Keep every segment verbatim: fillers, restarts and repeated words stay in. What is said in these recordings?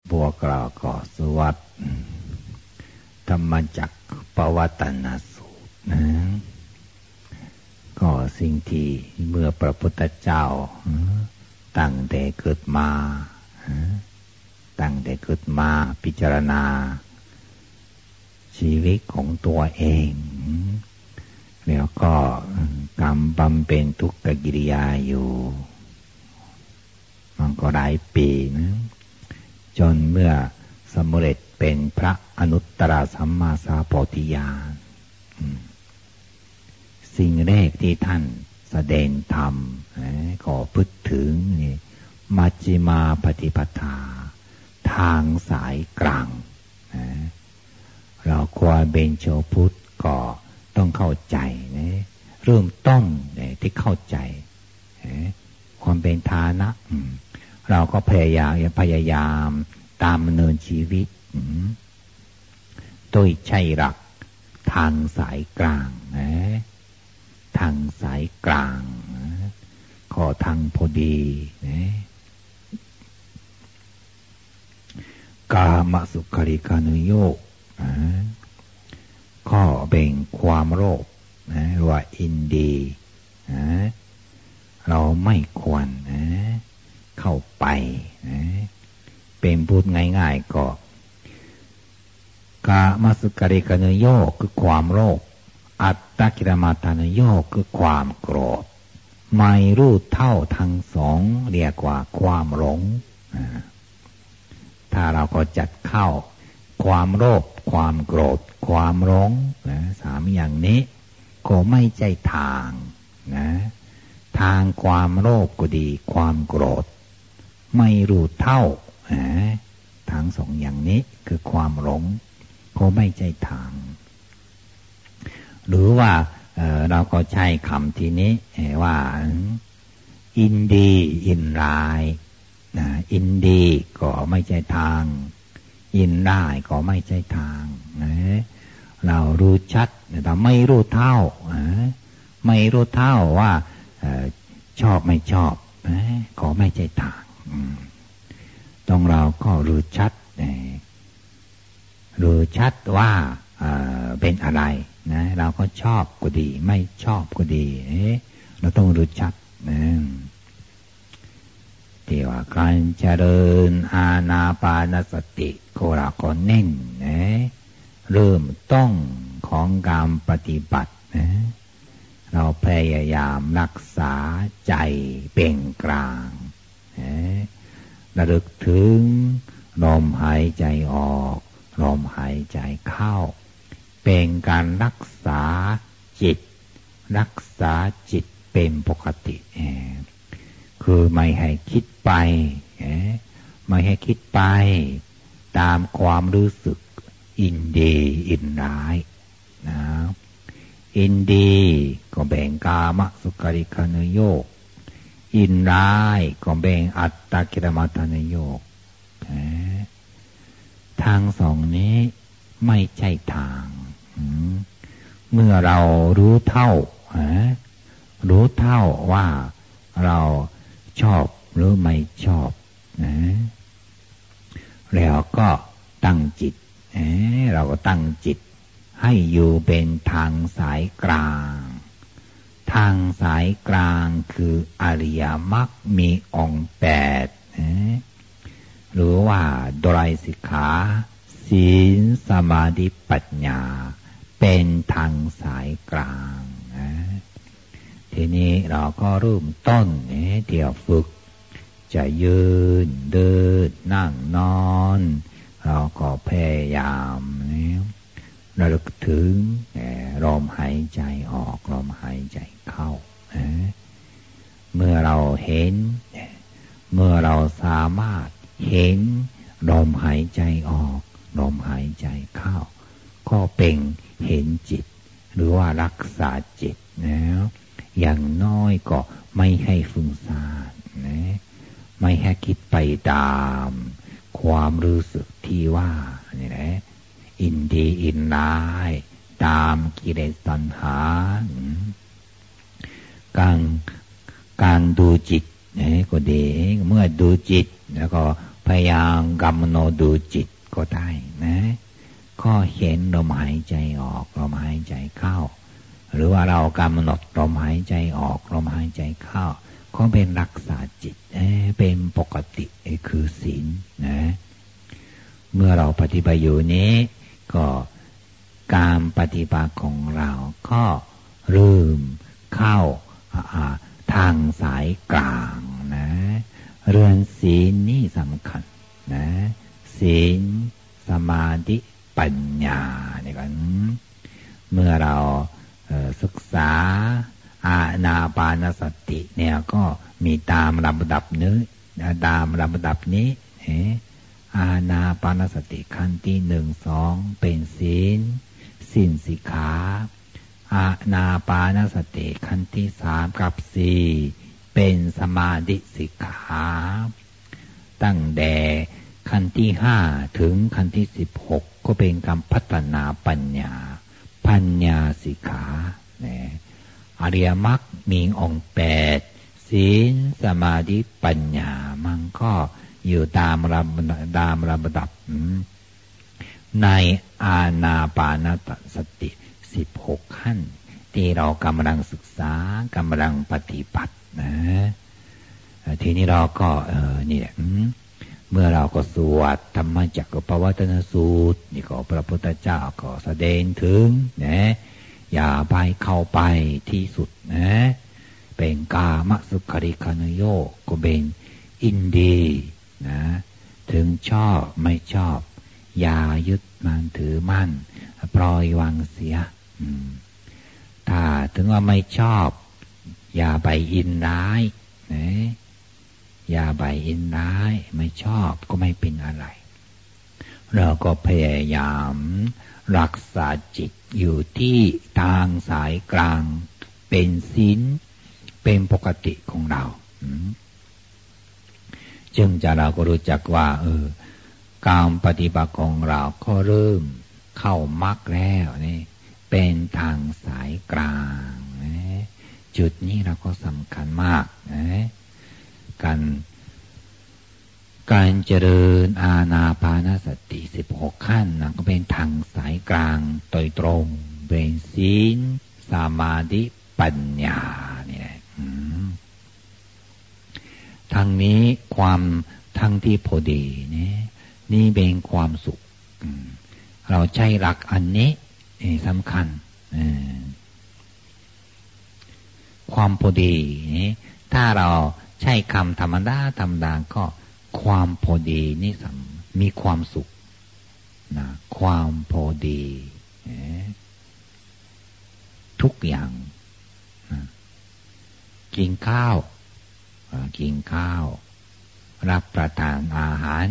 พวกเราก็สวดธรรมจักรปวัตตนสูตรนะก็สิ่งที่เมื่อพระพุทธเจ้าตั้งแต่เกิดมาตั้งแต่เกิดมาพิจารณาชีวิตของตัวเองแล้วก็กรรมบำเพ็ญทุกขกิริยาอยู่มันก็หลายปีนะจนเมื่อสำเร็จเป็นพระอนุตตรสัมมาสัมโพธิญาณสิ่งแรกที่ท่านแสดงธรรมก็พูดถึงนี่มัชฌิมาปฏิปทาทางสายกลางเราควรเป็นชาวพุทธก็ต้องเข้าใจนะเริ่มต้นที่เข้าใจความเป็นฐานะเราก็พยายามพยายามตามดำเนินชีวิตโดยใช้หลักทางสายกลางนะทางสายกลางขอทางพอดีนะกามสุขาริกานุโยคข้อแบ่งความโลภนะว่าอินดีนะเราไม่ควรนะเข้าไปนะเป็นพูดง่ายๆก็กามสุขาริกานุโยคคือความโลภอัตตกิลมัฏฐานุโยคคือความโกรธไม่รู้เท่าทั้งสองเรียกว่าความหลงถ้าเราก็จัดเข้าความโลภความโกรธความหลงนะสามอย่างนี้ก็ไม่ใช่ทางนะทางความโลภก็ดีความโกรธไม่รู้เท่านะทั้งสองอย่างนี้คือความหลงก็ไม่ใช่ทางหรือว่า เ, เราก็ใช้คำทีนี้ว่าอินดีอินร้ายนะอินดีก็ไม่ใช่ทางอินร้ายก็ไม่ใช่ทางนะเรารู้ชัดแต่ไม่รู้เท่านะไม่รู้เท่าว่าชอบไม่ชอบนะก็ไม่ใช่ทางต้องเราก็รู้ชัดรู้ชัดว่าเป็นอะไรนะเราก็ชอบก็ดีไม่ชอบก็ดีเราต้องรู้ชัดนะที่ว่าการเจริญอานาปานสติโคราก็เน้นนะเริ่มต้นของการปฏิบัตินะเราพยายามรักษาใจเป็นกลางนะระลึกถึงลมหายใจออกลมหายใจเข้าเป็นการรักษาจิตรักษาจิตเป็นปกติคือไม่ให้คิดไปไม่ให้คิดไปตามความรู้สึกอินดีอินร้ายนะอินดีก็แบ่งกามสุขาริกานุโยคอินร้ายก็แบ่งอัตตกิลมัฏฐานุโยคทางสองนี้ไม่ใช่ทางเมื่อเรารู้เท่ารู้เท่าว่าเราชอบหรือไม่ชอบนะแล้วก็ตั้งจิตเราก็ตั้งจิตให้อยู่เป็นทางสายกลางทางสายกลางคืออริยมรรคมีองค์แปดหรือว่าไตรสิกขาศีลสมาธิปัญญาเป็นทางสายกลางนะทีนี้เราก็เริ่มต้นเนี่ยเดี๋ยวฝึกจะยืนเดินนั่งนอนเราก็พยายามเนี่ยระลึกถึงลมหายใจออกลมหายใจเข้าเมื่อเราเห็นเมื่อเราสามารถเห็นลมหายใจออกลมหายใจเข้าก็เป็นเห็นจิตหรือว่ารักษาจิตนะอย่างน้อยก็ไม่ให้ฟุ้งซ่านนะไม่ให้คิดไปตามความรู้สึกที่ว่านี่นะอินดีอินร้ายตามกิเลสตัณหาการการดูจิตก็ดีเมื่อดูจิตแล้วก็พยายามกำหนดดูจิตก็ได้นะก็เห็นลมหายใจออกลมหายใจเข้าหรือว่าเรากำหนดลมหายใจออกลมหายใจเข้าก็เป็นรักษาจิตเป็นปกติคือศีลนะเมื่อเราปฏิบัติอยู่นี้ก็การปฏิบัติของเราก็เริ่มเข้าทางสายกลางนะเรื่องศีลนี่สำคัญนะศีลสมาธิปัญญาเนี่ยกันเมื่อเราศึกษาอานาปานสติเนี่ยก็มีตามลำดับนี้ตามลำดับนี้อานาปานสติขั้นที่หนึ่งสองเป็นศีลศีลสิกขาอานาปานสติขั้นที่สามกับสี่เป็นสมาธิสิกขาตั้งแต่ขั้นที่ห้าถึงขั้นที่สิบหกก็เป็นการพัฒนาปัญญาปัญญาสิกขาเนี่ยอริยมรรคมีองค์แปดศีลสมาธิปัญญามันก็อยู่ตามลำตามลำดับในอานาปานสติสิบหกขั้นที่เรากำลังศึกษากำลังปฏิบัตินะทีนี้เราก็เออนี่แหละเมื่อเราก็สวดธรรมจักรปวัตนสูตรนี่ก็พระพุทธเจ้าก็แสดงถึงนะอย่าไปเข้าไปที่สุดนะเป็นกามสุขริกานโยก็เป็นอินทรีย์นะถึงชอบไม่ชอบอย่ายึดมั่นถือมั่นปล่อยวางเสียถ้าถึงว่าไม่ชอบอย่าไปอินร้ายนะอย่าไปอินร้ายไม่ชอบก็ไม่เป็นอะไรเราก็พยายามรักษาจิตอยู่ที่ทางสายกลางเป็นศีลเป็นปกติของเราจึงจะเราก็รู้จักว่าเออการปฏิบัติของเราก็เริ่มเข้ามรรคแล้วนี่เป็นทางสายกลางนะจุดนี้เราก็สำคัญมากนะการการเจริญอานาปานสติสิบหกขั้นนะก็เป็นทางสายกลางโดยตรงเป็นศีลสมาธิปัญญาเนี่ยทางนี้ความทางที่พอดีนี่นี่เป็นความสุขเราใช้หลักอันนี้สำคัญความพอดีนี่ถ้าเราใช้คำธรรมดาธรรมดาก็ความพอดีนี่มีความสุขนะความพอดีทุกอย่างนะกินข้าวกินข้าวรับประทานอาหาร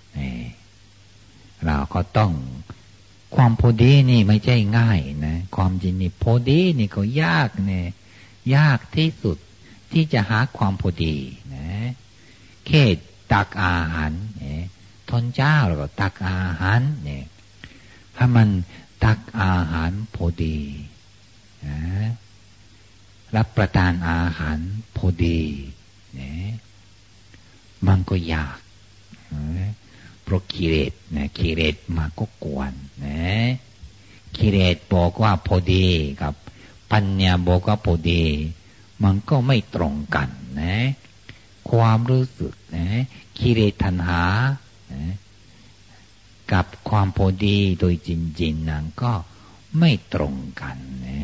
เราก็ต้องความพอดีนี่ไม่ใช่ง่ายนะความจริงนี่พอดีนี่ก็ยากเนี่ยยากที่สุดที่จะหาความพอดีนะแค่ตักอาหารเนี่ยทนเจ้าแล้วก็ตักอาหารเนี่ยถ้ามันตักอาหารพอดีนะรับประทานอาหารพอดีเนี่ยมันก็ยากนะเพราะกิเลสนะกิเลสมาก็กวนนะกิเลสบอกว่าพอดีกับปัญญาบอกว่าพอดีมันก็ไม่ตรงกันนะความรู้สึกนะกิเลสตัณหานะกับความพอดีโดยจริงๆนั้นก็ไม่ตรงกันนะ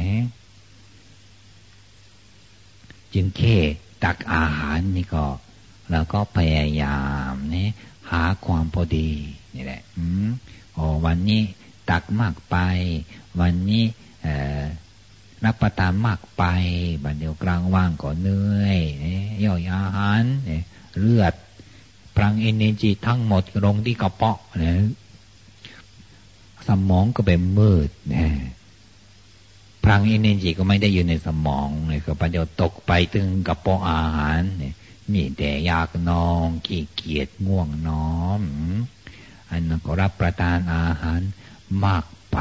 จึงแค่ตักอาหารนี่ก็เราก็พยายามเนี่ยหาความพอดีนี่แหละอืมอ๋อวันนี้ตักมากไปวันนี้เอ่อรับประทานมากไปบัดเดี๋ยวกลางว่างก็เหนื่อยย่อยอาหารเลือดพลังเอเนอร์จีทั้งหมดลงที่กระเพาะนะสมองก็เป็นมืดนะพลังเอเนอร์จีก็ไม่ได้อยู่ในสมองเลยก็บัดเดี๋ยวตกไปถึงกระเพาะอาหารเนี่ยมีแต่อยากนอนขี้เกียจง่วงนอนอันนั้นก็รับประทานอาหารมากไป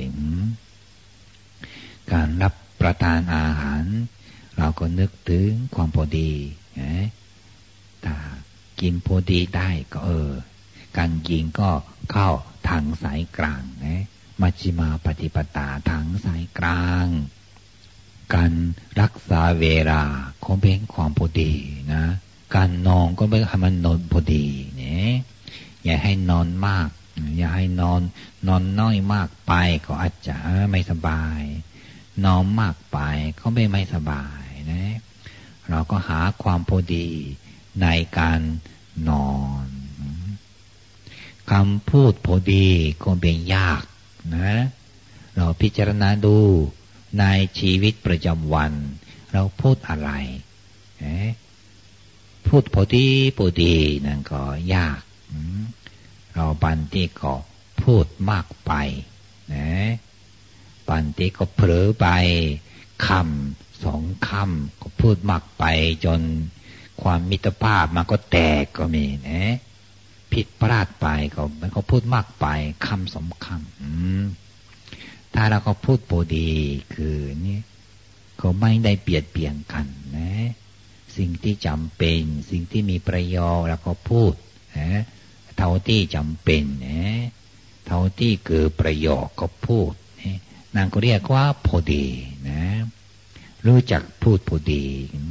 การรับประทานอาหารเราก็นึกถึงความพอดีนะถ้ากินพอดีได้ก็เออการกินก็เข้าทางสายกลางนะมัชฌิมาปฏิปทาทางสายกลางการรักษาเวลาก็เป็นความพอดีนะการนอนก็ไม่ให้มันนอนพอดีเนี่ยอย่าให้นอนมากอย่าให้นอนนอนน้อยมากไปก็อาจจะไม่สบายนอนมากไปก็ไม่ไม่สบายนะเราก็หาความพอดีในการนอนคำพูดพอดีก็เป็นยากนะเราพิจารณาดูในชีวิตประจำวันเราพูดอะไรพูดพอดีพอดีนั่นก็ยากเราบางทีก็พูดมากไปนะบางทีก็เผลอไปคำสองคำก็พูดมากไปจนความมิตรภาพมันก็แตกก็มีนะผิดพลาดไปก็มันก็พูดมากไปคำสองคำถ้าเราก็พูดพอดีคือนี่ก็ไม่ได้เบียดเบียนกันนะสิ่งที่จำเป็นสิ่งที่มีประโยชน์แล้วก็พูดนะเท่าที่จำเป็นนะเท่าที่เกิดประโยชน์ก็พูดนะนั่นก็เรียกว่าพอดีนะรู้จักพูดพอดี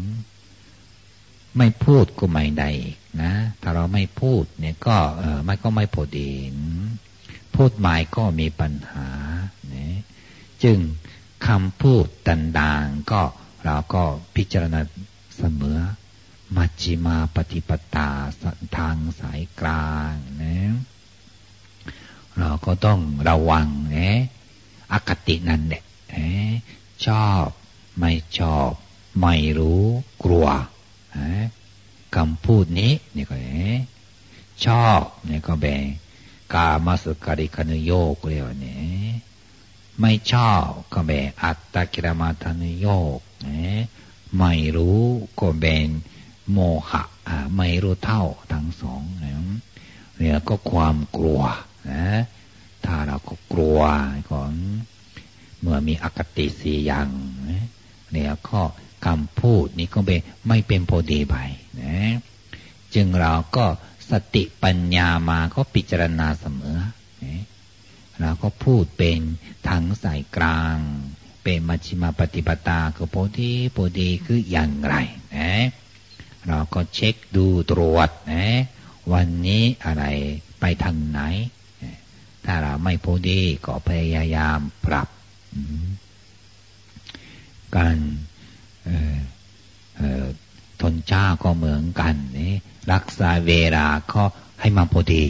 ไม่พูดก็ไม่ได้นะถ้าเราไม่พูดเนี่ยก็เออมันก็ไม่พอดีพูดหมายก็มีปัญหานะจึงคำพูดต่างๆก็เราก็พิจารณาเสมอมัชฌิมาปฏิปทาทางสายกลางนะเราก็ต้องระวังนะอคตินั่นแหละชอบไม่ชอบไม่รู้กลัวคำพูดนี้นี่ก็ชอบนี่ก็แบ่งกามาสุขาริคานุโยกเรียกว่าเนี่ยไม่ชอบก็แบ่งอัตตกิลมัฏฐานุโยกไม่รู้ก็แบ่งโมหะไม่รู้เท่าทั้งสองเนี่ยก็ความกลัวนะถ้าเราก็กลัวก่อนเมื่อมีอคติสี่อย่างเนี่ยก็คำพูดนี้ก็ไม่เป็นพอดีไปนะจึงเราก็สติปัญญามาก็พิจารณาเสมอนะเราก็พูดเป็นทางสายกลางเป็นมัชฌิมาปฏิปทาคือพอดีพอดีคืออย่างไรนะเราก็เช็คดูตรวจนะวันนี้อะไรไปทางไหนถ้าเราไม่พอดีก็พยายามปรับการทนเจ้าก็เหมือนกันนี่รักษาเวลาก็ให้มันพอดี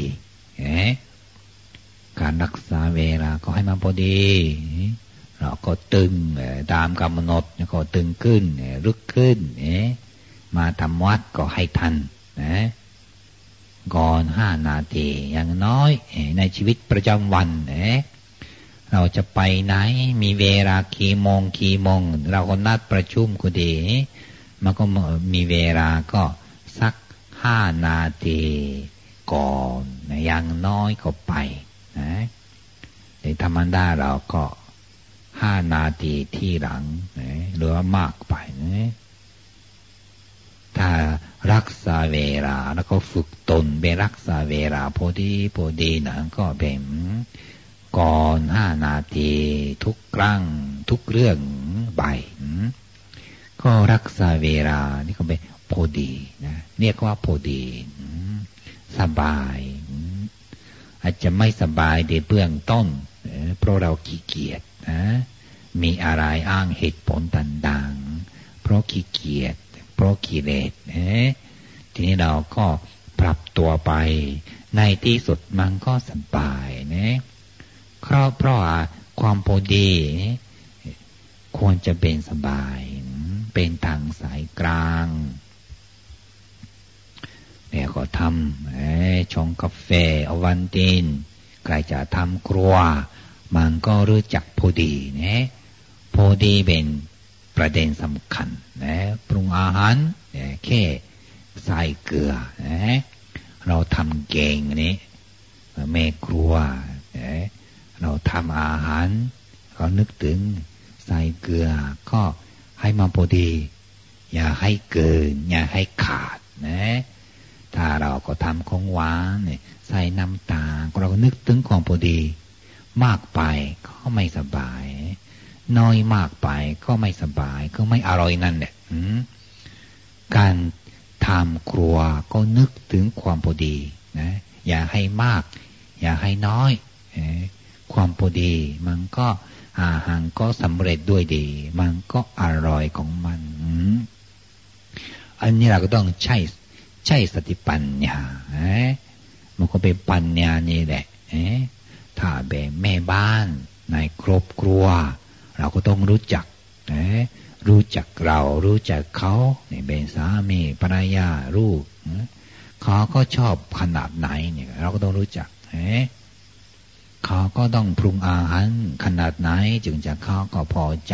การรักษาเวลาก็ให้มันพอดีเราก็ตึงตามกำหนดก็ตึงขึ้นลึกขึ้นมาทำวัดก็ให้ทันนะก่อนห้านาทีอย่างน้อยในชีวิตประจำวันเราจะไปไหนมีเวลากี่โมงกี่โมงเราก็นัดประชุมก็ดีมันก็มีเวลาก็สักห้านาทีก่อนอย่างน้อยก็ไปนะในธรรมดาเราก็ห้านาทีที่หลังนะหรือว่ามากไปนะถ้ารักษาเวลาแล้วก็ฝึกตนไปรักษาเวลาพอดีพอดีนะก็เป็นก่อนห้านาทีทุกครั้งทุกเรื่องไปก็รักษาเวลานี่ก็เป็นพอดีนะเรียกว่าพอดีสบายอาจจะไม่สบายในเบื้องต้นเพราะเราขี้เกียจนะมีอะไรอ้างเหตุผลต่างๆเพราะขี้เกียจเพราะกิเลสนะทีนี้เราก็ปรับตัวไปในที่สุดมันก็สบายนะเพราะเพราะความพอดีควรจะเป็นสบายเป็นทางสายกลางเนี่ยก็ทำชงกาแฟเอาวันตินใครจะทำครัวมันก็รู้จักพอดีนะพอดีเป็นประเด็นสำคัญนะปรุงอาหารแค่ใส่เกลือนะเราทำเก่งนี้แม่ครัวนะเราทำอาหารก็นึกถึงใส่เกลือก็ให้มันพอดีอย่าให้เกินอย่าให้ขาดนะถ้าเราก็ทำของหวานเนี่ยใส่น้ำตาลเราก็นึกถึงความพอดีมากไปก็ไม่สบายน้อยมากไปก็ไม่สบายก็ไม่อร่อยนั่นแหละการทำครัวก็นึกถึงความพอดีนะอย่าให้มากอย่าให้น้อยความพอดีมันก็อาหารก็สำเร็จด้วยดีมันก็อร่อยของมันอันนี้เราก็ต้องใช้ใช้สติปัญญามันก็เป็นปัญญานี่แหละถ้าเป็นแม่บ้านในครอบครัวเราก็ต้องรู้จักรู้จักเรารู้จักเขาเนี่ยเป็นสามีภรรยาลูกเขาก็ชอบขนาดไหนเนี่ยเราก็ต้องรู้จักเขาก็ต้องปรุงอาหารขนาดไหนจึงจะเขาก็พอใจ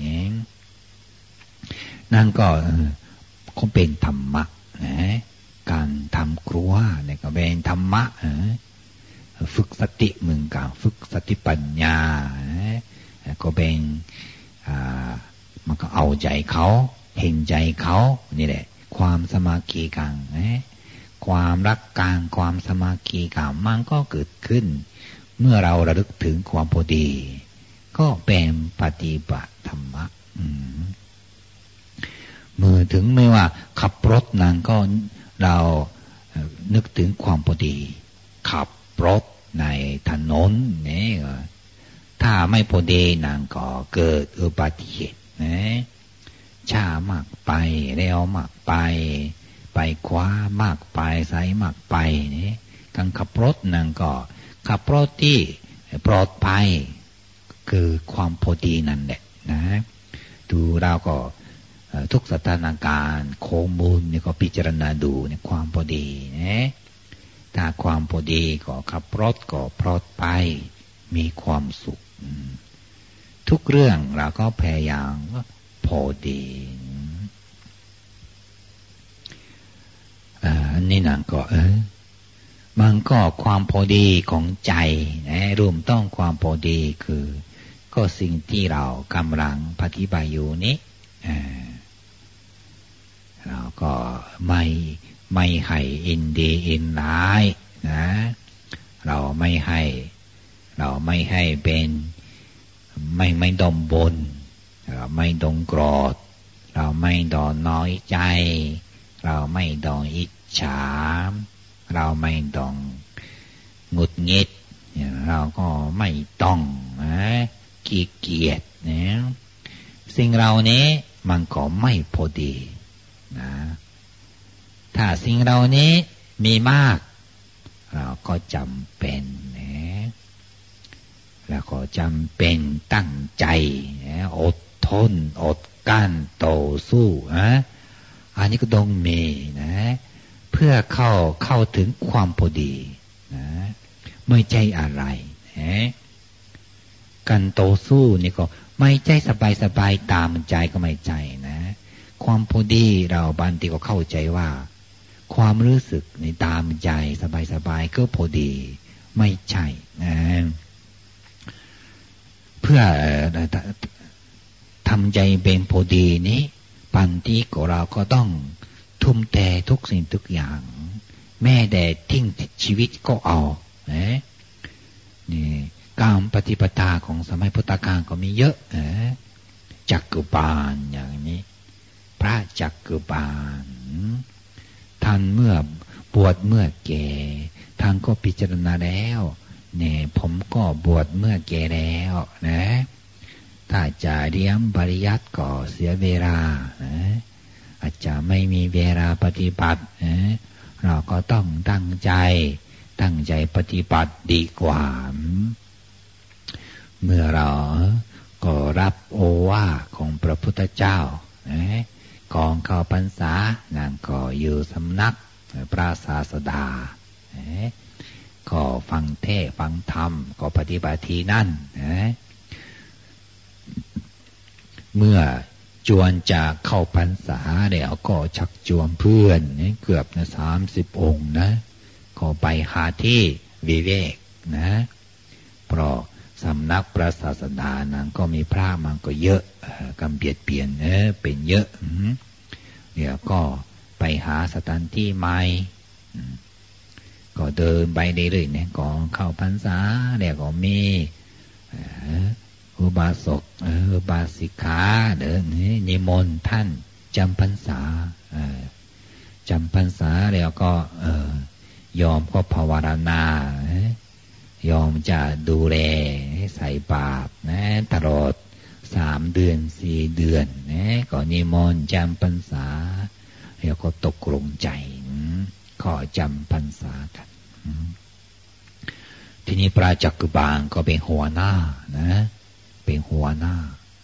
นั่นก็คงเป็นธรรมะการทำครัวเนี่ยก็เป็นธรรมะฝึกสติเหมือนกันฝึกสติปัญญาก็เป็นมันก็เอาใจเขาเห็นใจเขานี่แหละความสมาธิกันความรักกันความสมาธิกันมันก็เกิดขึ้นเมื่อเราระลึกถึงความพอดีก็เป็นปฏิบัติธรรมะเมื่อถึงไม่ว่าขับรถนั้นก็เรานึกถึงความพอดีขับรถในถนนนี่ถ้าไม่พอดีนั้นก็เกิดอุบัติเหตุนะช้ามากไปเร็วมากไปไปขวามากไปซ้ายมากไปนี่การขับรถนั้นก็ขับรถที่ปลอดภัยคือความพอดีนั่นแหละนะดูเราก็ทุกสถานการณ์ข้อมูลนี่ก็พิจารณาดูในความพอดีนะถ้าความพอดีก็ขับรถก็ปลอดภัยมีความสุขทุกเรื่องเราก็พยายามพอดีอันนี้นั่นก็เออมันก็ความพอดีของใจนะรวมต้องความพอดีคือก็สิ่งที่เรากำลังปฏิบัติอยู่นี้เราก็ไม่ไม่ให้อินดีอินร้ายนะเราไม่ให้เราไม่ให้เป็นไม่ไม่ดมบนเราไม่ดงโกรธเราไม่ดอนน้อยใจเราไม่ดองอิจฉาเราไม่ต้องหงุดหงิดเราก็ไม่ต้องนะขี้เกียจนะสิ่งเหล่านี้มันก็ไม่พอดีนะถ้าสิ่งเหล่านี้มีมากเราก็จำเป็นนะแล้วก็จำเป็นตั้งใจนะอดทนอดกลั้นต่อสู้นะอันนี้ก็ต้องมีนะเพื่อเข้าเข้าถึงความพอดีนะไม่ใช่อะไรนะการต่อสู้นี่ก็ไม่ใช่สบายสบายตามใจก็ไม่ใจนะความพอดีเราบางทีก็เข้าใจว่าความรู้สึกในตามใจสบายสบายก็พอดีไม่ใช่นะเพื่อทำใจเป็นพอดีนี้บางทีก็เราก็ต้องทุ่มเททุกสิ่งทุกอย่างแม้แต่ทิ้งชีวิตก็เอานะนี่การปฏิปทาของสมัยพุทธกาลก็มีเยอะนะจักกุบาลอย่างนี้พระจักกุบาลท่านเมื่อบวชเมื่อแก่ท่านก็พิจารณาแล้วเนี่ยผมก็บวชเมื่อแก่แล้วนะถ้าจะเรียนปริยัติก็เสียเวลานะอาจจะไม่มีเวลาปฏิบัตินะเราก็ต้องตั้งใจตั้งใจปฏิบัติดีกว่าเมื่อเราก็รับโอวาทของพระพุทธเจ้านะก่อนเข้าพรรษานั่นก็อยู่สำนักพระศาสดานะก็ฟังเทศฟังธรรมก็ปฏิบัติที่นั่นนะเมื่อจวนจะเข้าพรรษาเนี่ยก็ชักชวนเพื่อนนี่เกือบนะสามสิบองค์นะก็ไปหาที่วิเวกนะเพราะสำนักพระศาสดานั้นก็มีพระมันก็เยอะกำเบียดเปลี่ยนเออเป็นเยอะเดี๋ยวก็ไปหาสถานที่ใหม่ก็เดินไปเรื่อยๆเนี่ยก่อนเข้าพรรษาเนี่ยก็มีอุบาสกอุบาสิกาเดินนิมนต์ท่านจำพรรษาจำพรรษาแล้วก็ยอมก็ภาวนายอมจะดูแลใส่บาตรนะตลอดสามเดือนสี่เดือนนะก็นิมนต์จำพรรษาแล้วก็ตกลงใจขอจำพรรษากันทีนี้พระจักกุบาลก็เป็นหัวหน้านะเป็นหัวหน้า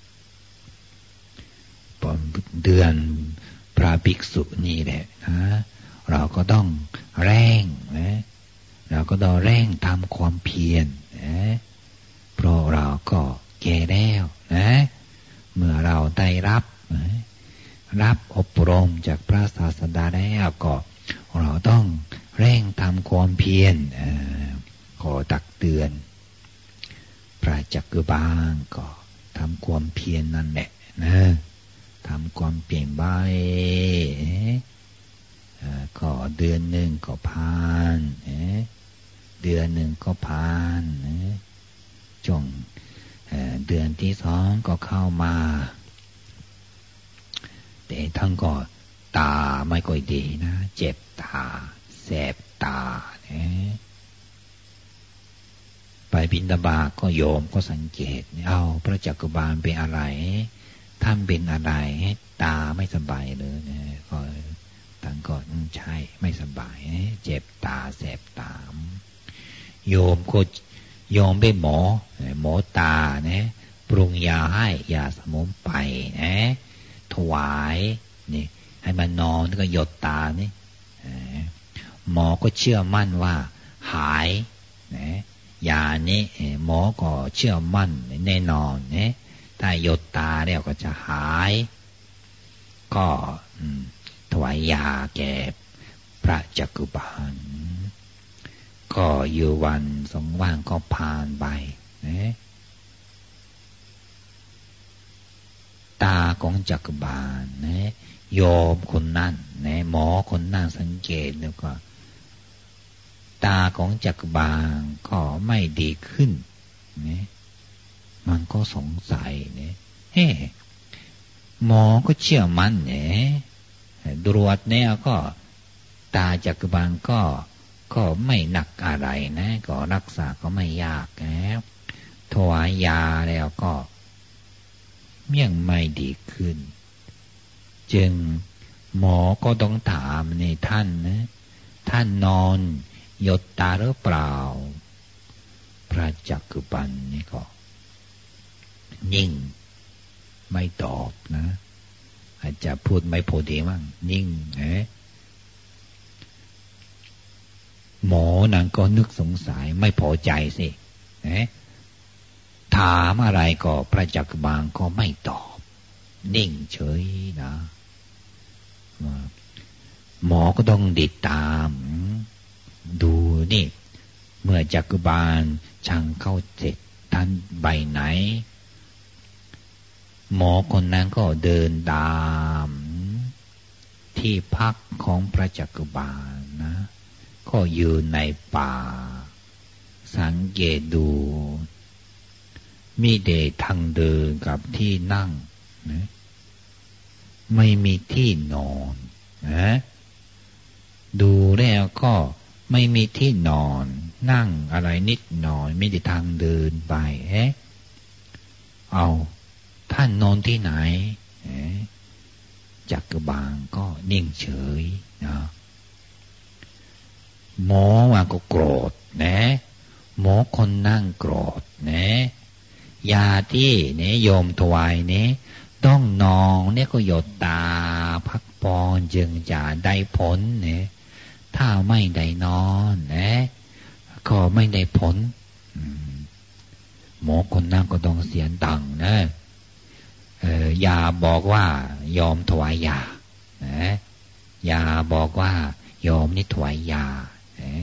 เดือนพระภิกษุนี่แหละนะเราก็ต้องเร่งนะเราก็ต้องเร่งทำความเพียรนะเพราะเราก็แก่แล้วนะเมื่อเราได้รับนะรับอบรมจากพระศาสดาแล้วก็เราต้องเร่งทำความเพียรขอตักเตือนพระจักกุบาลก็ทำความเพียรนั่นแหละนะทำความเปลี่ยนไปก็เดือนหนึ่งก็ผ่านเดือนหนึ่งก็ผ่านจงเดือนที่สองก็เข้ามาแต่ทั้งก็ตาไม่ค่อยดีนะเจ็บตาแสบตาไปบิณฑบาตก็โยมก็สังเกตเอาพระจักกุบาลเป็นอะไรท่านเป็นอะไรตาไม่สบายเลยก็ทั้งก็ใช่ไม่สบายเจ็บตาแสบตาโยมก็โยมเป็นหมอหมอตานะปรุงยาให้ยาสมุนไพรนะถวายนี่ให้มันนอนแล้วก็หยดตานี่หมอก็เชื่อมั่นว่าหายนะยานี้หมอก็เชื่อมั่นแน่นอนนะถ้าหยดตาแล้วก็จะหายก็ถวายยาแก่พระจักกุบาลก็อยู่วันสองวันก็ผ่านไปนะตาของจักกุบาลนะโยมคนนั้นนะหมอคนนั้นสังเกตแล้วก็ตาของจักกุบาลก็ไม่ดีขึ้นนะมันก็สงสัยเนี่ยเฮ้หมอก็เชื่อมั่นเนี่ยตรวจเนี่ยก็ตาจักกุบาลก็ก็ไม่หนักอะไรนะก็รักษาก็ไม่ยากนะถวายยาแล้วก็ยังไม่ดีขึ้นจึงหมอก็ต้องถามในท่านนะท่านนอนหยดตาหรือเปล่าพระจักกุบาลนี่ก็นิ่งไม่ตอบนะอาจจะพูดไม่พอดีมั้งนิ่งเอ๊ะหมอนั่นก็นึกสงสัยไม่พอใจสิเอ๊ะถามอะไรก็พระจักกุบาลก็ไม่ตอบนิ่งเฉยนะหมอก็ต้องติดตามดูนี่เมื่อจักกุบาลชังเข้าเสร็จท่านใบไหนหมอคนนั้นก็เดินตามที่พักของพระจักกุบาลนะก็อยู่ในป่าสังเกตดูมีแต่ทางเดินกับที่นั่งนะไม่มีที่นอนนะดูแล้วก็ไม่มีที่นอนนั่งอะไรนิดหน่อยไม่ได้ทางเดินไปเอ๊ะเอาท่านนอนที่ไหนจักกุบาลก็นิ่งเฉยนะหมอว่าก็โกรธนะหมอคนนั่งโกรธนะยาที่เนี่ยโยมถวายเนี่ยต้องนอนเนี่ยก็หยดตาพักผ่อนจึงจะได้ผลเนี่ยถ้าไม่ได้นอนนะก็ไม่ได้ผลหมอคนนั่งก็ต้องเสียตังค์นะเออยาบอกว่ายอมถวายยานะยาบอกว่ายอมนี่ถวายยานะ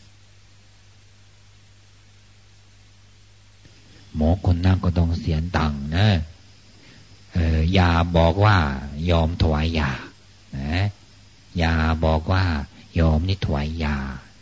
หมอคนนั่งก็ต้องเสียตังค์นะเออยาบอกว่ายอมถวายยานะยาบอกว่ายยอมนี่ถวายยา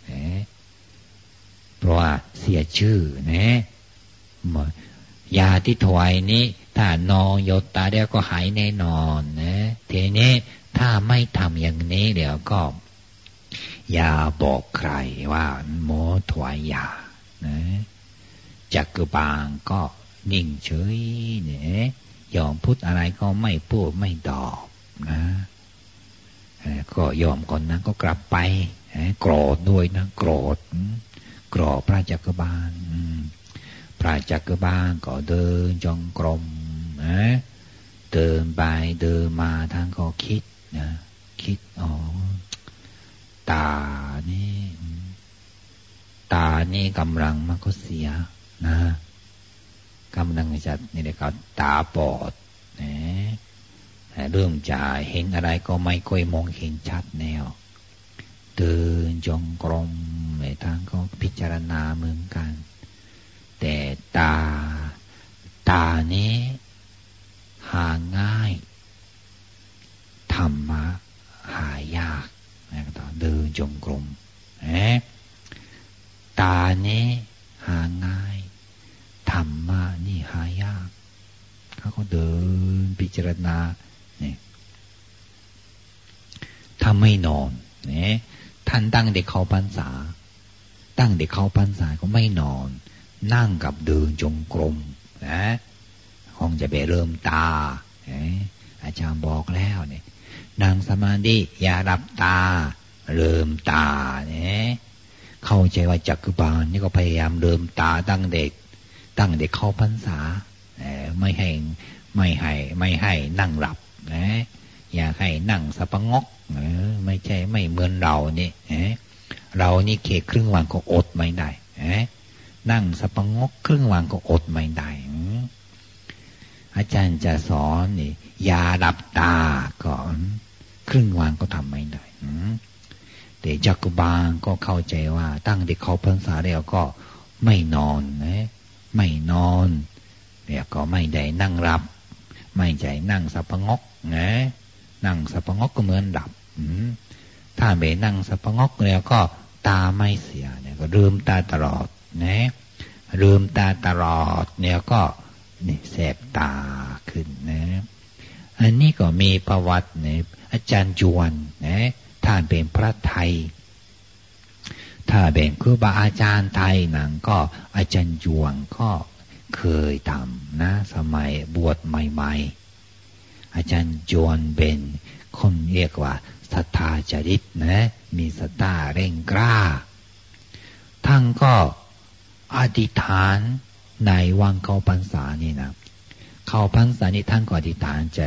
เพราะว่าเสียชื่อนะยาที่ถวายนี้ถ้านอนหยดตาเดียวก็หายแน่นอนนะทีนี้ถ้าไม่ทำอย่างนี้เดี๋ยวก็อย่าบอกใครว่าหมอถวายยานะจักรบาลก็นิ่งเฉยเนี่ยยอมพูดอะไรก็ไม่พูดไม่ตอบนะก็ยอมก่อนนั้นก็กลับไปโกรธด้วยนะโกรธโกรธพระจักรบาลพระจักรบาลก็เดินจงกรมนะเดินไปเดินมาทางก็คิดนะคิดอ๋อตานี่ตานี่กำลังมันก็เสียนะกำลังจะนี่เรียกว่าตาบอดนะเริ่มจะเห็นอะไรก็ไม่ค่อยมองเห็นชัดแนวเดินจงกรมในทางก็พิจารณาเหมือนกันแต่ตาตานี้หาง่ายธรรมะหายากนะตอนเดินจงกรมนะตานี้หาง่ายธรรมะนี่หายากเขาก็เดินพิจารณาเนี่ยถ้าไม่นอนเนี่ยท่านตั้งเด็กเข้าพรรษาตั้งเด็กเข้าพรรษาก็ไม่นอนนั่งกับเดินจงกรมนะคงจะไปเริ่มตาอาจารย์บอกแล้วเนี่ยนั่งสมาธิอย่าหลับตาเริ่มตาเนี่ยเข้าใจว่าจักรบาลนี่ก็พยายามเริ่มตาตั้งเด็กตั้งเด็กเข้าพรรษาไม่ให้ไม่ให้ไม่ให้นั่งหลับนะอยากให้นั่งสับปะงกไม่ใช่ไม่เหมือนเรานี่เรานี่เคครึ่งวันก็อดไม่ได้นั่งสับปะงกครึ่งวันก็อดไม่ได้อาจารย์จะสอนนี่อย่าหลับตาก่อนครึ่งวันก็ทำไม่ได้แต่จักรบาลก็เข้าใจว่าตั้งเด็กเข้าพรรษาแล้วก็ไม่นอนนะไม่นอนเนี่ยก็ไม่ได้นั่งหลับไม่ใจนั่งสับปะงกนะนั่งสับปะงกก็เหมือนหลับถ้าไม่นั่งสับปะงกแล้วก็ตาไม่เสียเนี่ยก็ลืมตาตลอดนะลืมตาตลอดเนี่ยก็นี่แสบตาขึ้นนะอันนี้ก็มีประวัติเนี่ยอาจารย์จวนนะท่านเป็นพระไทยถ้าเป็นครูบาอาจารย์ไทยนั่นก็อาจารย์จวนก็เคยทำนะสมัยบวชใหม่ๆอาจารย์จวนเป็นคนเรียกว่าศรัทธาจริตนะมีศรัทธาเร่งกล้าท่านก็อธิษฐานในวังเข้าพรรษานี่นะเข้าพรรษานี่ท่านก็อธิษฐานใจ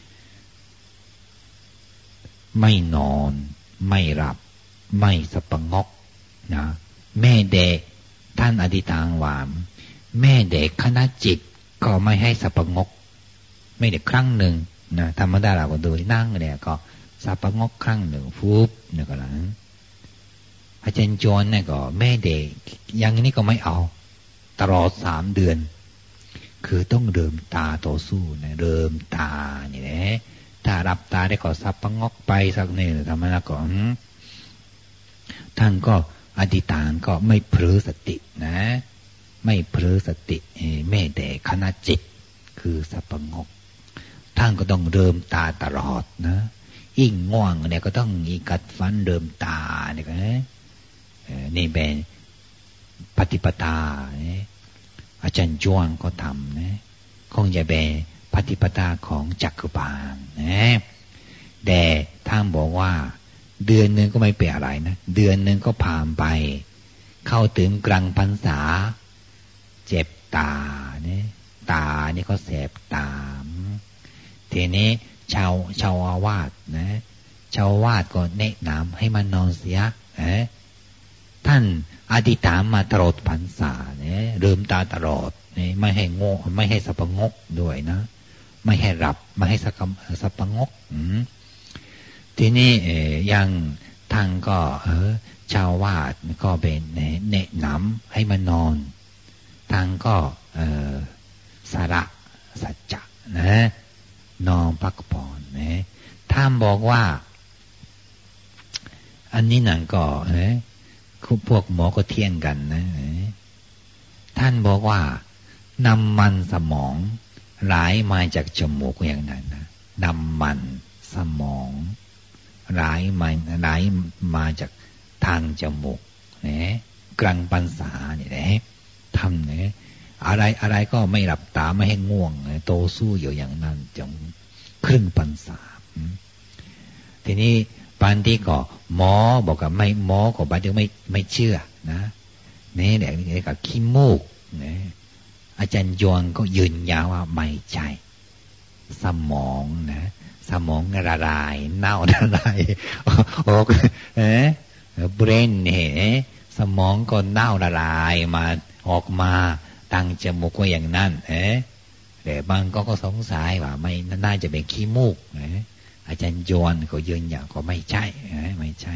ไม่นอนไม่หลับไม่สับปะงกนะแม่เด็กท่านอธิษฐานว่าแม่เด็กคณะจิตก็ไม่ให้สับปะงกไม่เด็กครั้งหนึ่งนะธรรมดาเราก็ดูนั่งเนี่ยก็สับปะงกครั้งหนึ่งฟุบเนี่ยก็แล้วอาจารย์โจรเนี่ยก็แม่เด็กอย่างนี้ก็ไม่เอาตลอดสามเดือนคือต้องเดิมตาต่อสู้นะเดิมตานี่แหละถ้ารับตาได้ก็สับปะงกไปสักนี่ธรรมดาก่อนท่านก็อธิษฐานก็ไม่เผลอสตินะไม่เผลอสติแม่แต่คณะจิตคือสับปะงกท่านก็ต้องเดิมตาตลอดนะยิ่งง่วงเนี่ยก็ต้องอีกัดฟันเดิมตาเนี่ยก็นี่เป็นปฏิปทาอาจารย์จวนก็ทำนะคงจะเป็นปฏิปทาของจักรบาลนะแต่ท่านบอกว่าเดือนหนึ่งก็ไม่เป็นอะไรนะเดือนหนึ่งก็ผ่านไปเข้าถึงกลางพรรษาเจ็บตาเนี่ยตานี่ก็แสบตาทีนี้ชาวชาวอาวาสนะชาวอาวาสก็แนะนำให้มันนอนเสียนะท่านอธิษฐานมาตลอดพรรษาเนี่ยเริ่มตาตลอดเนี่ยไม่ให้โง่ไม่ให้สับปะงกด้วยนะไม่ให้หลับไม่ให้สับสับปะงกทีนี้ยังทางก็เออชาววาดก็เป็นแนะนำให้มันนอนทางก็เออสระสัจจะนะนอนพักผ่อนนะท่านบอกว่าอันนี้นั่นก็เอ๊ะพวกหมอก็เที่ยงกันนะท่านบอกว่าน้ำมันสมองไหลมาจากจมูกอย่างนั้นนะน้ำมันสมองไหลมาไหลมาจากทางจมูกนะกลางปัญษาเนี่ยนะทำเนี่ยอะไรอะไรก็ไม่หลับตาไม่ให้ง่วงโตสู้อยู่อย่างนั้นจนครึ่งปัญษาทีนี้บางทีก็หมอบอกกับไม่หมอก็บางทีไม่ไม่เชื่อนะนี่แหละนี่ก็ขี้มูกนะอาจารย์ยวนก็ยืนยันว่าไม่ใช่สมองนะสมองละลายเน่าละลายออกเอ๊ะเบรนเนี่ยสมองก็เน่าละลายมาออกมาตั้งจมูกก็อย่างนั้นเอ๊ะแต่บางก็ก็สงสัยว่าไม่น่าจะเป็นขี้มูกนะอาจารย์ยวนก็ยืนยันก็ไม่ใช่ไม่ใช่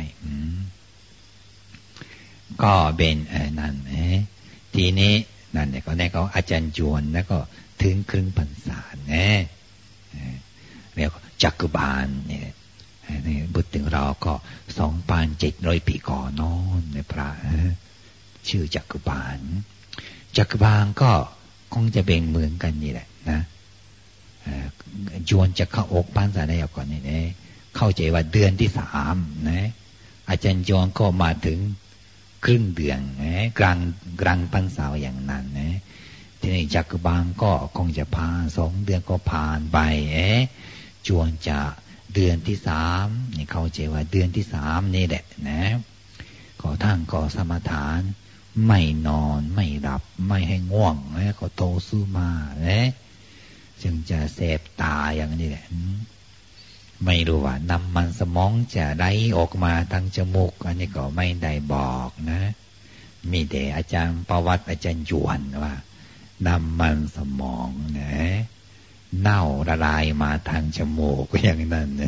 ก็เป็นนั่นทีนี้นั่นเนี่ยก็ได้เขาอาจารย์ยวนแล้วก็ถึงครึ่งพรรษาเนี่ยแล้วจักรบาลเนี่ยนี่บุตรถึงเราก็สองพันเจ็ดร้อยปีก่อนนอนในพระชื่อจักรบาลจักรบาลก็คงจะเป็นเหมือนกันนี่แหละนะยวนจะเข้าอกพรรษาได้ก่อนนี่นะเข้าใจว่าเดือนที่สามนะอาจารย์ยวนก็มาถึงครึ่งเดือนนะกลางกลางพรรษาอย่างนั้นนะทีนี้จักรบาลก็คงจะผ่านสองเดือนก็ผ่านไปเอ๊ะจวนจะเดือนที่สามนี่เข้าใจว่าเดือนที่สามนี่แหละนะขอท่านก็สมทานไม่นอนไม่หลับไม่ให้ง่วงนะก็โตสู้มานะจึงจะเสพตาอย่างนี้แหละไม่รู้ว่าน้ำมันสมองจะไหลออกมาทางจมูกอันนี้ก็ไม่ได้บอกนะมีแต่อาจารย์ประวัติอาจารย์ยวนว่าน้ำมันสมองนะเน่าละลายมาทางจมูกอย่างนั้นนะ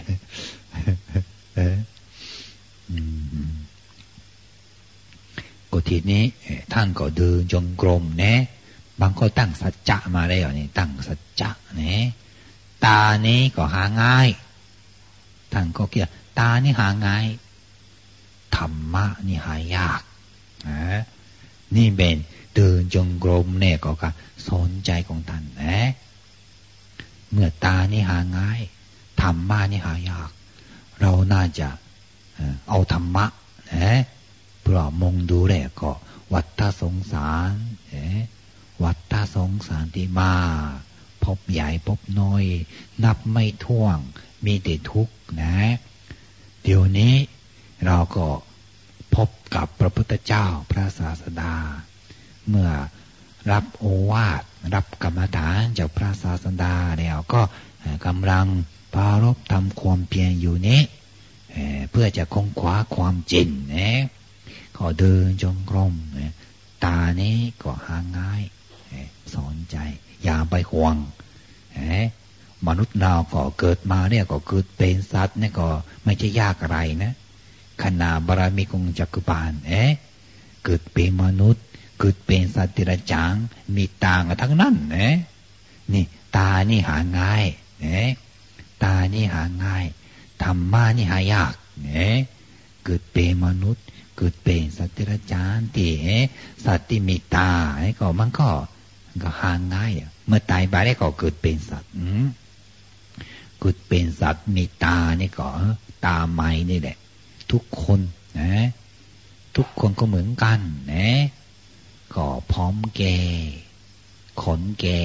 ก็ทีนี้ท่านก็เดินจงกรมนะบางก็ตั้งสัจจะมาได้อย่างนี้ตั้งสัจจะนะตานี้ก็หาง่ายท่านก็เกี่ยตานี่หาง่ายธรรมะนี่หายากนะนี่เป็นเดินจงกรมเนี่ยก็การสนใจของท่านนะเมื่อตานี่หาง่ายธรรมะนี่หายากเราน่าจะเอาธรรมะนะเพื่อมองดูแลก็วัฏสงสารวัฏสงสารที่มาพบใหญ่พบน้อยนับไม่ถ้วงมีแต่ทุกข์นะเดี๋ยวนี้เราก็พบกับพระพุทธเจ้าพระศาสดาเมื่อรับโอวาทรับกรรมฐานจากพระศาสดาแล้วก็กำลังปรารภทำความเพียรอยู่นี้เพื่อจะค้นคว้าความจริงนะก็เดินจงกรมตานี้ก็หาง่ายสอนใจอย่าไปห่วงมนุษย์เราก็เกิดมาเนี่ยก็เกิดเป็นสัตว์เนี่ยก็ไม่ใช่ยากอะไรนะขณะบารมีของจักรบาลเอ๊ะเกิดเป็นมนุษย์เกิดเป็นสัตว์ติรจางมีต่างกันทั้งนั้นเอ๊ะนี่ตานี่หาง่ายเอ๊ะตานี่หาง่ายธรรมะนี่หายากเอ๊ะเกิดเป็นมนุษย์เกิดเป็นสัตว์ติรจางที่เอ๊ะสัตว์ที่มีตาไอ้ก็มันก็ก็หาง่ายเมื่อตายไปได้ก็เกิดเป็นสัตว์เกิดเป็นสัตว์มีตานี่ก็ตาไม้นี่แหละทุกคนนะทุกคนก็เหมือนกันนะก็พร้อมแก่ขนแก่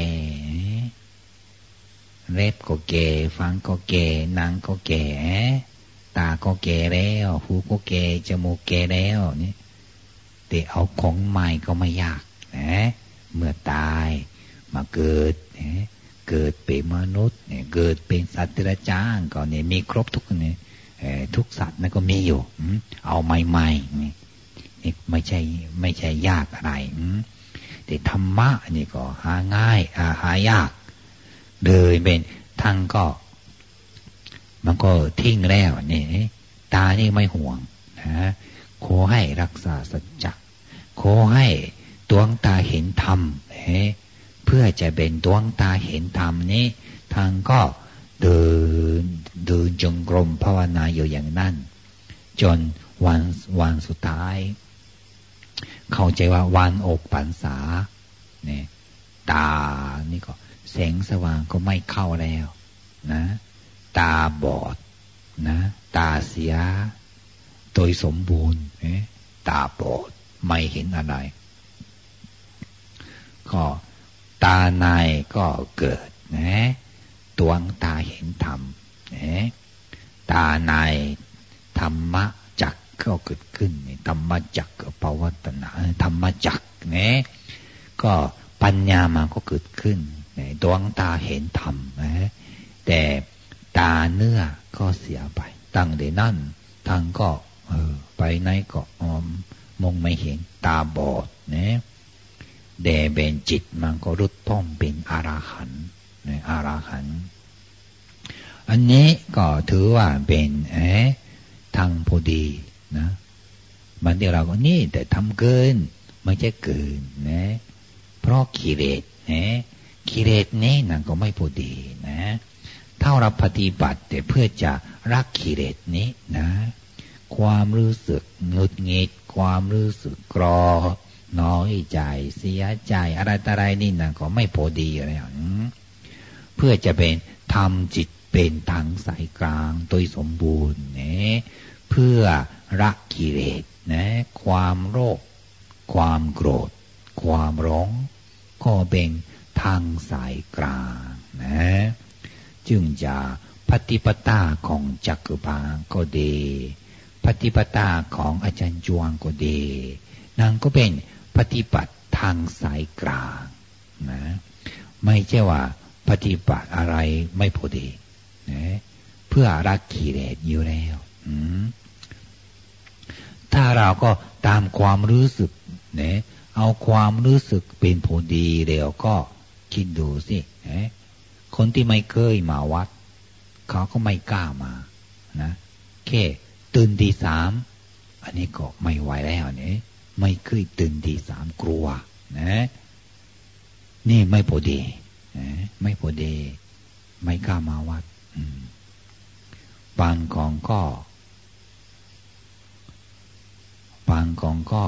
เล็บก็แก่ฟันก็แก่หนังก็แก่ตาก็แก่แล้วหูก็แก่จมูกแก่แล้วนี่แต่เอาของใหม่ก็ไม่ยากนะเมื่อตายมาเกิดนะเกิดเป็นมนุษย์เนี่ยเกิดเป็นสัตว์เดรัจฉานก็เนี่ยมีครบทุกเนี่ยทุกสัตว์นั่นก็มีอยู่เอาใหม่ๆนี่ไม่ใช่ไม่ใช่ยากอะไรแต่ธรรมะนี่ก็หาง่ายหายากเลยเป็นทั้งก็มันก็ทิ้งแล้วนี่ตานี่ไม่ห่วงนะขอให้รักษาสัจจะขอให้ดวงตาเห็นธรรมเพื่อจะเป็นดวงตาเห็นธรรมนี้ทางก็เดินเดินจงกรมภาวนาอยู่อย่างนั้นจนวันวันสุดท้ายเข้าใจว่าวันออกพรรษาเนี่ยตานี่ก็แสงสว่างก็ไม่เข้าแล้วนะตาบอดนะตาเสียโดยสมบูรณ์ตาบอดไม่เห็นอะไรก็ตาในก็เกิดนะดวงตาเห็นธรรมนะตาในธรรมจักก็เกิดขึ้นธรรมจักก็ภาวตนาธรรมจักนะก็ปัญญามันก็เกิดขึ้นดวงตาเห็นธรรมนะแต่ตาเนื้อก็เสียไปตั้งแต่นั้นทางก็เออไปไหนก็อมมองไม่เห็นตาบอดนะแต่เป็นจิตมันก็รุดพ้นเป็นอรหันต์นะอรหันต์อันนี้ก็ถือว่าเป็นเอ๊ะทางพอดีนะบางทีเราก็นี่แต่ทำเกินไม่ใช่เกินนะเพราะกิเลสนะกิเลสนี้นั่นก็ไม่พอดีนะถ้าเราปฏิบัติแต่เพื่อจะรักกิเลสนี้นะความรู้สึกหงุดหงิดความรู้สึกกรอน้อยใจเสียใจอะไรต่ออะไรนี่นั่นก็ไม่พอดีแล้วเพื่อจะเป็นทำจิตเป็นทางสายกลางโดยสมบูรณ์นะเพื่อรักกิเลสนะความโลภความโกรธความร้องก็เป็นทางสายกลางนะจึงจะปฏิปทาของจักรพรรดิก็ดีปฏิปทาของอาจารย์จวงก็ดีนั่นก็เป็นปฏิบัติทางสายกลางนะไม่ใช่ว่าปฏิบัติอะไรไม่พอดีนะเพื่อรักกิเลสอยู่แล้วถ้าเราก็ตามความรู้สึกนะเอาความรู้สึกเป็นพอดีเดี๋ยวก็คิดดูสินะคนที่ไม่เคยมาวัดเขาก็ไม่กล้ามานะแค่ตื่นตีสามอันนี้ก็ไม่ไหวแล้วเนี่ยไม่เคยตื่นตีสามกลัวนะนี่ไม่พอดีนะไม่พอดีไม่กล้ามาวัดบางกองก็บางกองก็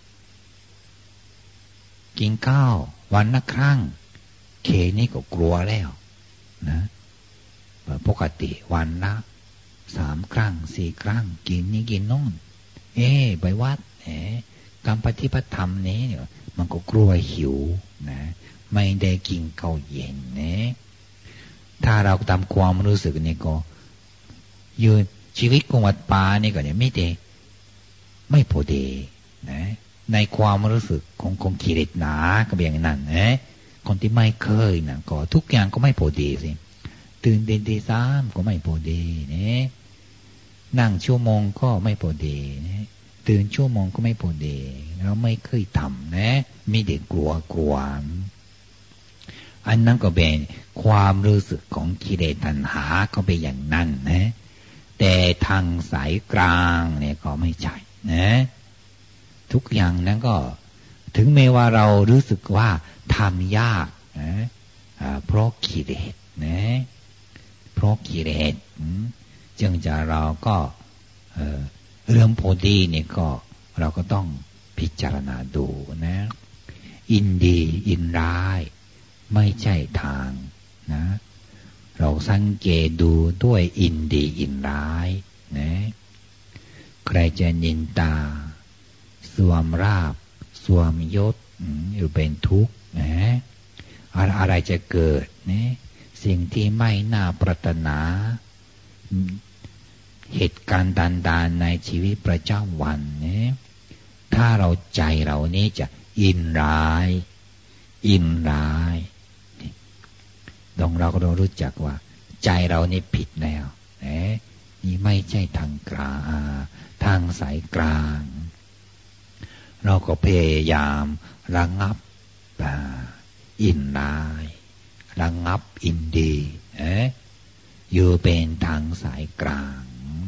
กินข้าววันละครั้งเคนี่ก็กลัวแล้วนะปกติวันละสามครั้งสี่ครั้งกินนี่กินโน่นเอ๊ไปวัดเอ๊การปฏิบัติธรรมนี้เนี่ยมันก็กลัวหิวนะไม่ได้กินข้าวเย็นนะถ้าเราตามความรู้สึกนี่ก็อยู่ชีวิตของวัดป่านี่ก็เนี่ยไม่ได้ไม่พอดีนะในความรู้สึกของของกิเลสหนาก็เป็นอย่างนั้นนะคนที่ไม่เคยนะก็ทุกอย่างก็ไม่พอดีสิตื่นเต้นตีสามก็ไม่พอดีนะนั่งชั่วโมงก็ไม่พอดีนะตื่นชั่วโมงก็ไม่พอดีเราไม่เคยทำนะไม่ได้กลัวกลัวอันนั้นก็เป็นความรู้สึกของกิเลสตัณหาก็เป็นอย่างนั้นนะแต่ทางสายกลางเนี่ยก็ไม่ใช่นะทุกอย่างนั้นก็ถึงแม้ว่าเรารู้สึกว่าทำยากนะเพราะกิเลสนะเพราะกิเลสจึงจะเราก็เอ่อเรื่องพอดีเนี่ยก็เราก็ต้องพิจารณาดูนะอินดีอินร้ายไม่ใช่ทางนะเราสังเกตดูด้วยอินดีอินร้ายนะใครจะนินตาสวมราบสวมยศอยู่เป็นทุกข์นะอะไรจะเกิดนะสิ่งที่ไม่น่าปรารถนาเหตุการณ์ต่างๆในชีวิตประจำวันเนี่ยถ้าเราใจเรานี้จะอินร้ายอินร้ายดองเราก็ต้องรู้จักว่าใจเรานี่ผิดแล้วนะนี่ไม่ใช่ทางกลางทางสายกลางเราก็พยายามระงับอินร้ายระงับอินดีเอ๊ะอยู่เป็นทางสายกลาง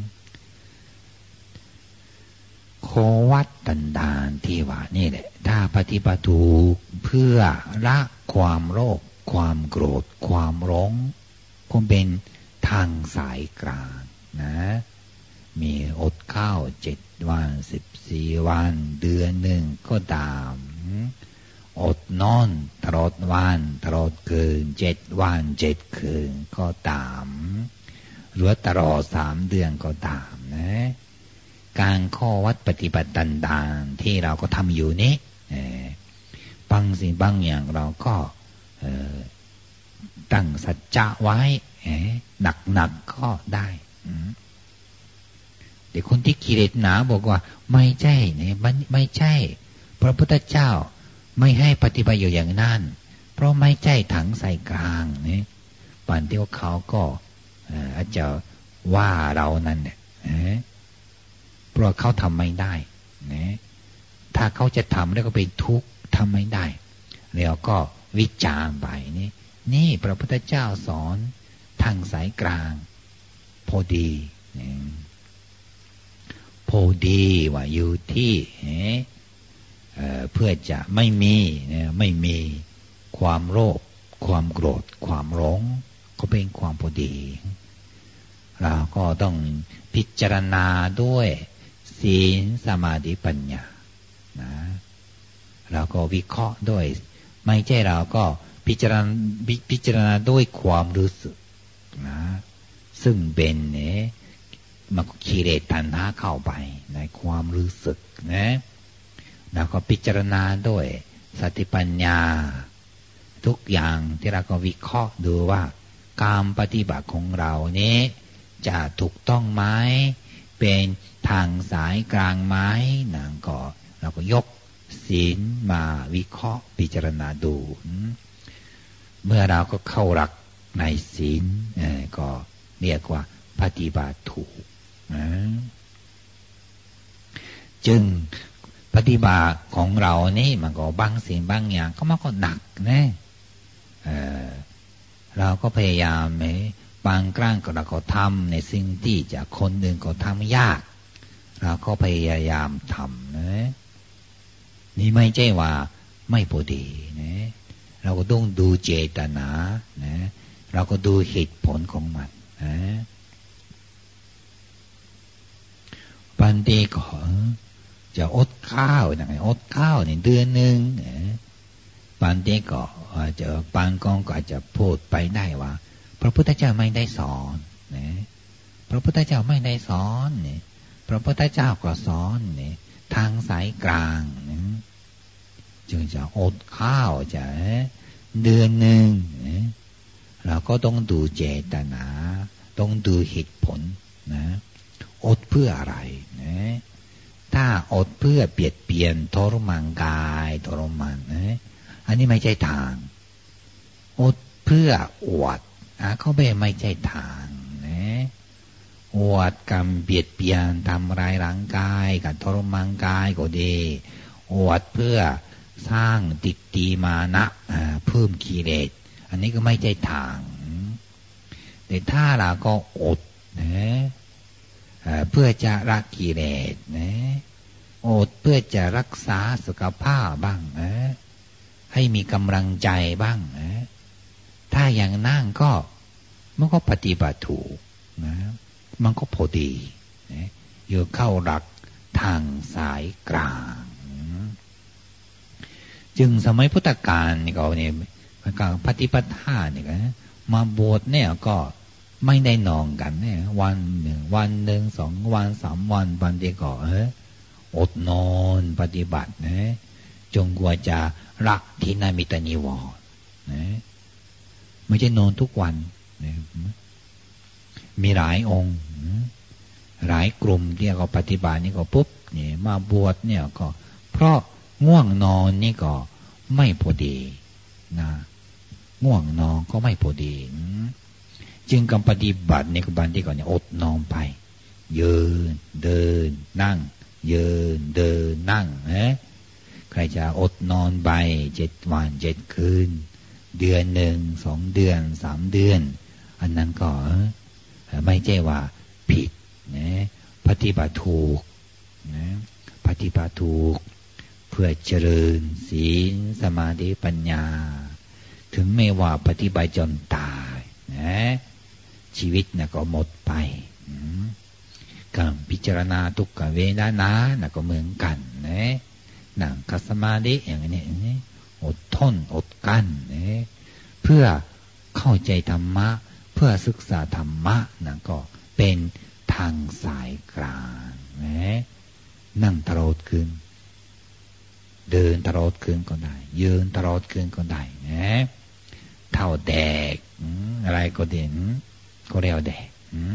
โควัตตันดานที่ว่านี่แหละถ้าปฏิบัติถูกเพื่อละความโลภความโกรธความร้องก็เป็นทางสายกลางนะมีอดข้าวเจ็ดวันสิบสี่วันเดือนหนึ่งก็ตามอดนอนตลอดวันตลอดคืนเจ็ดวันเจ็ดคืนก็ตามหรือตลอดสามเดือนก็ตามนะการข้อวัดปฏิบัติต่างๆที่เราก็ทำอยู่นี้บางสิ่งบางอย่างเราก็ตั้งสัจจะไว้หนักๆก็ได้แต่คนที่กิเลสหนาบอกว่าไม่ใช่เนี่ยไม่ใช่พระพุทธเจ้าไม่ให้ปฏิบัติอยู่อย่างนั้นเพราะไม่ใช่ถังใส่กลางเนี่ยป่านเดียวเขาก็อาจจะว่าเรานั่นเนี่ยเพราะเขาทำไม่ได้นะถ้าเขาจะทำแล้วก็เป็นทุกข์ทำไม่ได้แล้วก็วิจารณ์ไปนี่นี่พระพุทธเจ้าสอนทางสายกลางพอดีพอดีว่าอยู่ที่เอ่อเพื่อจะไม่มีไม่มีความโลภความโกรธความหลงก็เป็นความพอดีเราก็ต้องพิจารณาด้วยศีลสมาธิปัญญานะเราก็วิเคราะห์ด้วยไม่ใช่เราก็พิจารณาพิจารณาด้วยความรู้สึกนะซึ่งเป็นเนี่ยมันก็กิเลสตัณหาเข้าไปในความรู้สึกนะเราก็พิจารณาด้วยสติปัญญาทุกอย่างที่เราก็วิเคราะห์ดูว่าการปฏิบัติของเรานี้จะถูกต้องไหมเป็นทางสายกลางไหมนั่นก็เราก็ยกศีลมาวิเคราะห์พิจารณาดูเมื่อเราก็เข้าหลักในศีลก็เรียกว่าปฏิบัติถูกจึงปฏิบัติของเรานี่มันก็บางสิ่งบางอย่างก็มันก็หนักนะเออเราก็พยายามไหมบางครั้งก็เราก็ทำในสิ่งที่จะคนอื่นก็ทำยากเราก็พยายามทำนะนี่ไม่ใช่ว่าไม่พอดีนะเราก็ต้องดูเจตนานะเราก็ดูเหตุผลของมันนะบางทีก็จะอดข้าวอย่างไรอดข้าวในเดือนหนึ่งบางทีก็อาจจะบางกองก็อาจจะพูดไปได้ว่าพระพุทธเจ้าไม่ได้สอนนะพระพุทธเจ้าไม่ได้สอนเนี่ยพระพุทธเจ้าก็สอนเนี่ยทางสายกลางนะจึงจะอดข้าวจะเดือนหนึ่งนะเราก็ต้องดูเจตนาต้องดูเหตุผลนะอดเพื่ออะไรนะถ้าอดเพื่อเบียดเบียนทรมานกายทรมานนะอันนี้ไม่ใช่ทางอดเพื่ออวดอ่ะเขาไม่ไม่ใช่ทางนะอวดกรรมเบียดเบียนทำร้ายร่างกายกับทรมานกายก็ดีอวดเพื่อสร้างติตีมานะเพิ่มกิเลสอันนี้ก็ไม่ใช่ทางแต่ถ้าเราก็อดนะเพื่อจะละกิเลสนะอดเพื่อจะรักษาสุขภาพบ้างนะให้มีกำลังใจบ้างนะถ้าอย่างนั่งก็มันก็ปฏิบัติถูกนะมันก็พอดีนะอยู่เข้าหลักทางสายกลางจึงสมัยพุทธกาลนี่ก็เนี่ยการปฏิปทาเนี่ยนะมาบวชเนี่ยก็ไม่ได้นอนกันเนี่ยวันหนึ่งวันหนึ่งสองวันสามวันบางทีก็เอออดนอนปฏิบัตินะจงกว่าจะรักทินามิตนิวรณ์นะไม่ใช่นอนทุกวันนะมีหลายองค์หลายกลุ่มที่เขาปฏิบัตินี่ก็ปุ๊บเนี่ยมาบวชเนี่ยก็เพราะง่วงนอนนี่ก็ไม่พอดีนะง่วงนอนก็ไม่พอดีจึงการปฏิบัติในกบันที่ก่อนเนี่ยอดนอนไปยืนเดินนั่งยืนเดินนั่งนะใครจะอดนอนไปเจ็ดวันเจ็ดคืนเดือนหนึ่งสองเดือนสามเดือนอันนั้นก็ไม่ใช่ว่าผิดนะปฏิบัติถูกนะปฏิบัติถูกเพื่อเจริญศีลสมาธิปัญญาถึงไม่ว่าปฏิบัติจนตายนะชีวิตน่ะก็หมดไปกการพิจารณาทุกขเวทนานะก็เหมือนกันนะนั่งคัสมาธิอย่างนี้อดทนอดกั้นนะเพื่อเข้าใจธรรมะเพื่อศึกษาธรรมะนะก็เป็นทางสายกลางนะนั่งตลอดคืนเดินตลอดคืนก็ได้ยืนตลอดคืนก็ได้นะเท่าแดกอะไรก็เด่นก็เรียกแดก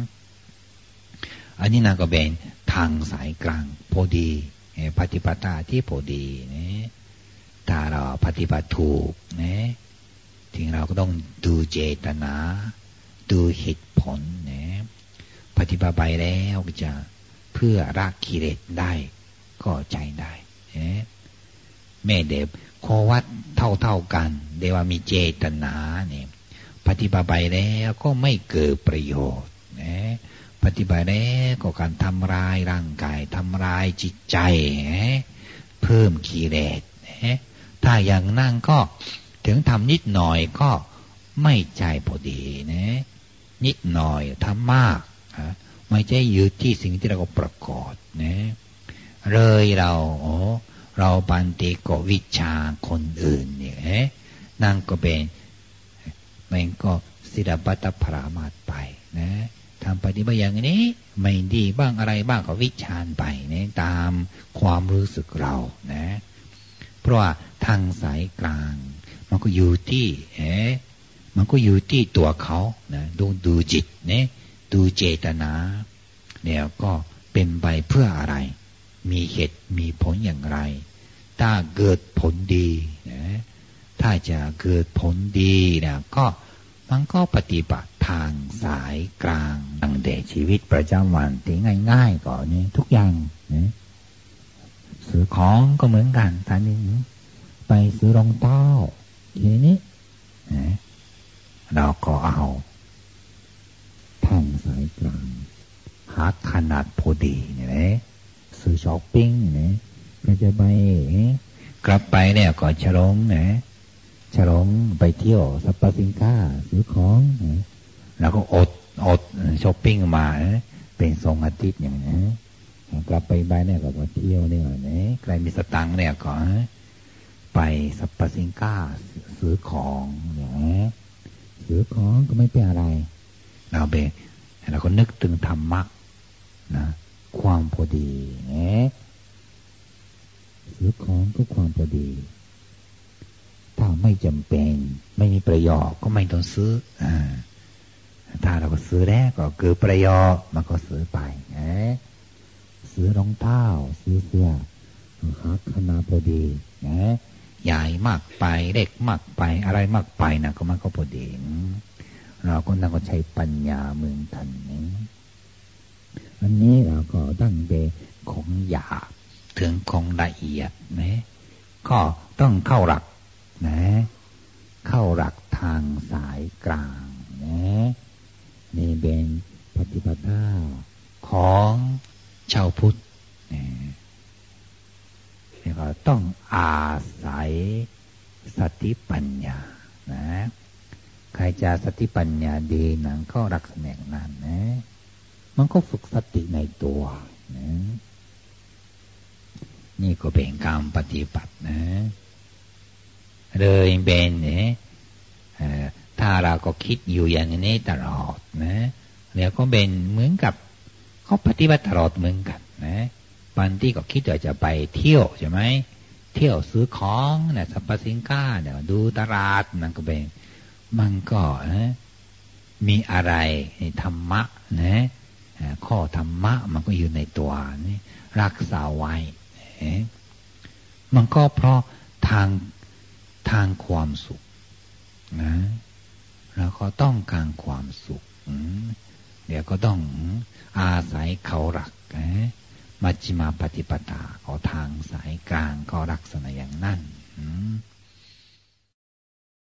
อันนี้นะก็เป็นทางสายกลางพอดีปฏิปทาที่พอดีนะถ้าเราปฏิบัติถูกนะถึงเราก็ต้องดูเจตนาดูเหตุผลนะปฏิบัติไปแล้วก็จะเพื่อละกิเลสได้ก็ใจได้นะแม่เด็บข้อวัดเท่าๆกันเดี๋ยวมีเจตนาเนี่ยปฏิบัติไปแล้วก็ไม่เกิดประโยชน์นะปฏิบัติแล้วก็การทำลายร่างกายทำลายจิตใจนะเพิ่มกิเลสนะถ้าอย่างนั่งก็ถึงทำนิดหน่อยก็ไม่ใจพอดีนะนิดหน่อยทำมากนะไม่ใช่ยึดที่สิ่งที่เราประกอบนะเลยเราโอ้เราปันติโกวิชาคนอื่นเนี่ยนั่งก็เป็นมันก็ศิลปะตปรามาสไปนะทำปฏิบัติอย่างนี้ไม่ดีบ้างอะไรบ้างก็วิจารณ์ไปนะตามความรู้สึกเรานะเพราะว่าทางสายกลางมันก็อยู่ที่เอ๊ะมันก็อยู่ที่ตัวเขานะดูดูจิตนะดูเจตนาเนี่ยก็เป็นไปเพื่ออะไรมีเหตุมีผลอย่างไรถ้าเกิดผลดีนะถ้าจะเกิดผลดีนะก็มันก็ปฏิบัติทางสายกลางตั้งแต่ชีวิตประจำวันที่ง่ายๆก่อนนี่ทุกอย่างนะซื้อของก็เหมือนกันท่านนี้ไปซื้อรองเท้าทีนี้นะเราก็เอาทางสายกลางหาขนาดพอดีเนี่ยนะซื้อช้อปปิ้งเนี่ยก็จะไปกลับไปเนี่ยก็ฉลองนะฉลองไปเที่ยวสรรพสินค้าซื้อของนะแล้วก็อดอดช้อปปิ้งมาเป็นสองอาทิตย์อย่างนี้กลับไปบ้านเนี่ยก็มาเที่ยวเนี่ยนะใครมีสตังค์เนี่ยก็ไปสรรพสินค้าซื้อของนะซื้อของก็ไม่เป็นอะไรเราไปเราก็นึกถึงธรรมะนะความพอดีนะซื้อของก็ความพอดีถ้าไม่จำเป็นไม่มีประโยชน์ก็ไม่ต้องซื้ออ่าถ้าเราก็ซื้อแล้วก็เกิดประโยชน์มันก็ซื้อไปนะซื้อรองเท้าซื้อเสื้อหาขนาดพอดีนะใหญ่มากไปเล็กมากไปอะไรมากไปนะก็มันก็พอดีเราก็นั่งก็ใช้ปัญญาเมืองทันนี้อันนี้เราก็ตั้งแต่ของหยาบถึงของละเอียดนะก็ต้องเข้าหลักนะเข้าหลักทางสายกลางนะนี่เป็นปฏิปทาของชาวพุทธนะนี่ก็ต้องอาศัยสติปัญญานะใครจะสติปัญญาดีนั้นก็รักษณะนั้นนะมันก็ฝึกสติในตัวนะนี่ก็เป็นการปฏิบัตินะเลยเป็นเนี่ยถ้าเราก็คิดอยู่อย่างนี้ตลอดนะแล้วก็เป็นเหมือนกับเขาปฏิบัติตลอดเหมือนกันนะบางทีก็คิดว่าจะไปเที่ยวใช่ไหมเที่ยวซื้อของเนี่ยสรรพสินค้าเนี่ยดูตลาดนั่นก็เป็นมันก็นะมีอะไรในธรรมะนะข้อธรรมะมันก็อยู่ในตัวนี่รักษาไว้มันก็เพราะทางทางความสุขนะเราก็ต้องการความสุขเดี๋ยวก็ต้องอาศัยเขาหลักนะมัชฌิมาปฏิปทาของทางสายกลางก็ลักษณะอย่างนั้น